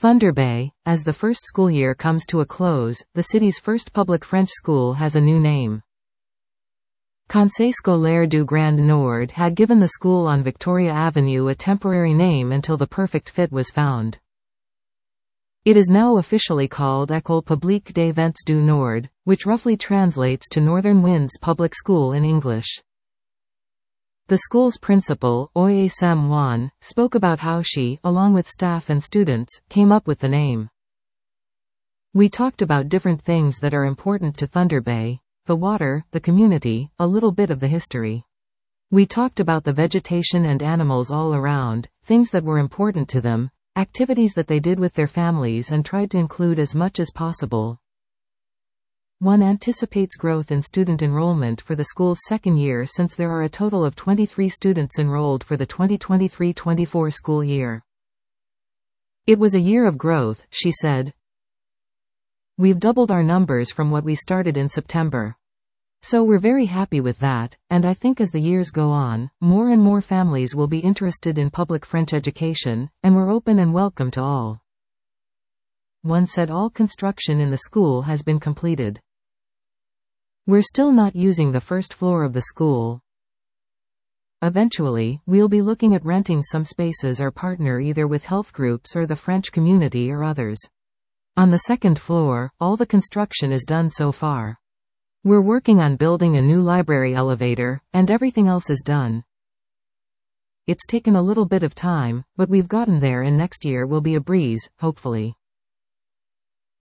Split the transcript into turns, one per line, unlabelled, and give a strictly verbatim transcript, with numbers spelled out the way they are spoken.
Thunder Bay. As the first school year comes to a close, the city's first public French school has a new name. Conseil Scolaire du Grand Nord had given the school on Victoria Avenue a temporary name until the perfect fit was found. It is now officially called École Publique des Vents du Nord, which roughly translates to Northern Winds Public School in English. The school's principal, Oye Sem Wan, spoke about how she, along with staff and students, came up with the name. We talked about different things that are important to Thunder Bay: the water, the community, a little bit of the history. We talked about the vegetation and animals all around, things that were important to them, activities that they did with their families, and tried to include as much as possible. One anticipates growth in student enrollment for the school's second year, since there are a total of twenty-three students enrolled for the twenty twenty-three twenty-four school year. It was a year of growth, she said. We've doubled our numbers from what we started in September. So we're very happy with that, and I think as the years go on, more and more families will be interested in public French education, and we're open and welcome to all. One said all construction in the school has been completed. We're still not using the first floor of the school. Eventually, we'll be looking at renting some spaces or partner either with health groups or the French community or others. On the second floor, all the construction is done so far. We're working on building a new library elevator, and everything else is done. It's taken a little bit of time, but we've gotten there, and next year will be a breeze, hopefully.